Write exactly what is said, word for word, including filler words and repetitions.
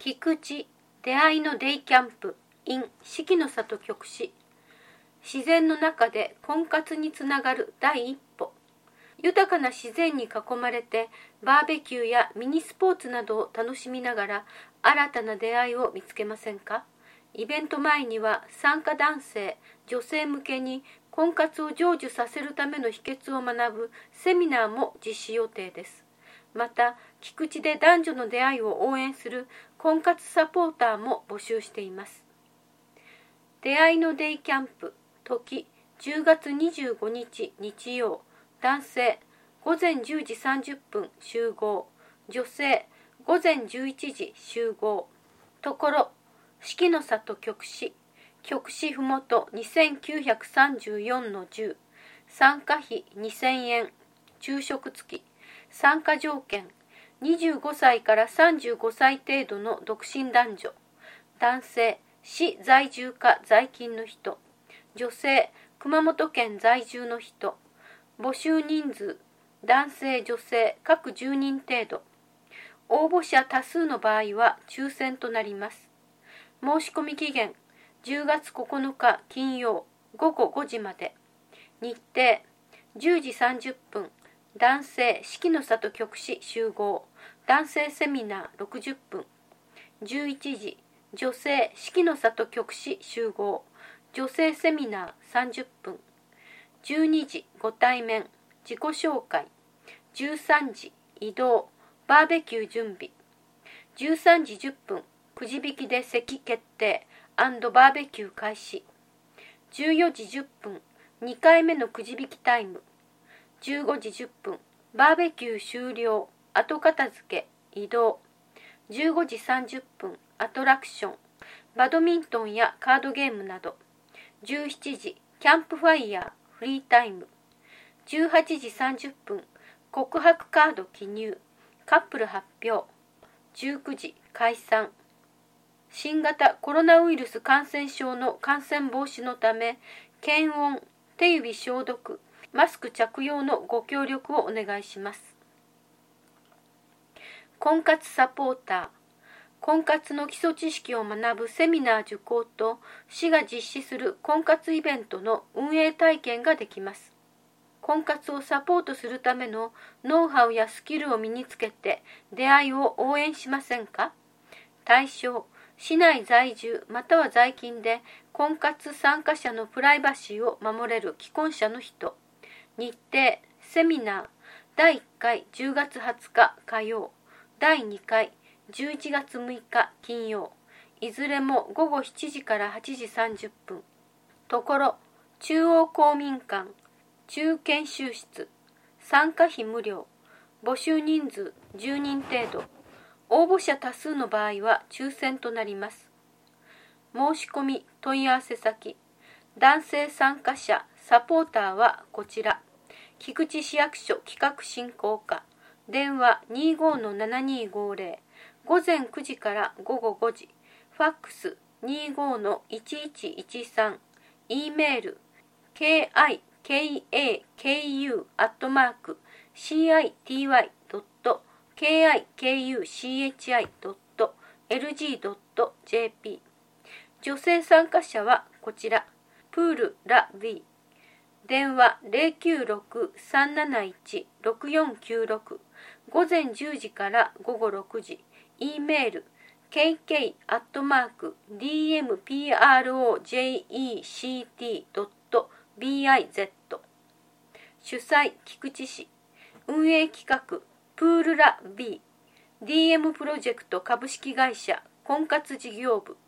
菊池出会いのデイキャンプ in 四季の里局市。自然の中で婚活につながる第一歩。豊かな自然に囲まれてバーベキューやミニスポーツなどを楽しみながら新たな出会いを見つけませんか？イベント前には参加男性、女性向けに婚活を成就させるための秘訣を学ぶセミナーも実施予定です。また、菊池で男女の出会いを応援する婚活サポーターも募集しています。出会いのデイキャンプ、時じゅうがつにじゅうごにち日曜、男性、ごぜんじゅうじさんじゅっぷん集合、女性、ごぜんじゅういちじ集合。ところ、四季の里局市、局市ふもとにせんきゅうひゃくさんじゅうよんのじゅう、参加費にせんえん、昼食付き、参加条件、にじゅうごさいからさんじゅうごさい程度の独身男女、男性、市在住か在勤の人、女性、熊本県在住の人、募集人数、男性、女性、各じゅうにん程度。応募者多数の場合は抽選となります。申し込み期限、じゅうがつここのか金曜ごごごじまで。日程、じゅうじさんじゅっぷん、男性、四季の里局市集合、男性セミナーろくじゅっぷん。じゅういちじ、女性、四季の里局市集合、女性セミナーさんじゅっぷん。じゅうにじ、ご対面、自己紹介。じゅうさんじ、移動、バーベキュー準備。じゅうさんじじゅっぷん、くじ引きで席決定&バーベキュー開始。じゅうよじじゅっぷん、にかいめのくじ引きタイム。じゅうごじじゅっぷん、バーベキュー終了、後片付け、移動。じゅうごじさんじゅっぷん、アトラクション、バドミントンやカードゲームなど。じゅうしちじ、キャンプファイヤー、フリータイム。じゅうはちじさんじゅっぷん、告白カード記入、カップル発表。じゅうくじ、解散。新型コロナウイルス感染症の感染防止のため、検温、手指消毒、マスク着用のご協力をお願いします。婚活サポーター、婚活の基礎知識を学ぶセミナー受講と、市が実施する婚活イベントの運営体験ができます。婚活をサポートするためのノウハウやスキルを身につけて出会いを応援しませんか？対象、市内在住または在勤で婚活参加者のプライバシーを守れる既婚者の人。日程、セミナー、だいいっかいじゅうがつはつか火曜、だいにかいじゅういちがつむいか金曜、いずれもごごしちじからはちじさんじゅっぷん。ところ、中央公民館、中研修室、参加費無料、募集人数じゅうにん程度、応募者多数の場合は抽選となります。申し込み問い合わせ先、男性参加者サポーターはこちら、菊池市役所企画振興課、電話 にじゅうごのななにごぜろ、午前くじからごごごじ、ファックス にじゅうごのいちいちいちさん、E メール ケーアイケーエーケーユー アットマーク シーアイティーワイ ドット ケーアイケーユーシーエイチアイ ドット エルジー ドット ジェーピー。女性参加者はこちら、プールラ V、電話 ゼロきゅうろく さんなないち ろくよんきゅうろく、午前じゅうじからごごろくじ、E メール ケーケー アットマーク ディーエムプロジェクト ドット ビズ。主催、菊池市。運営企画、プールラ B。ディーエム プロジェクト株式会社婚活事業部。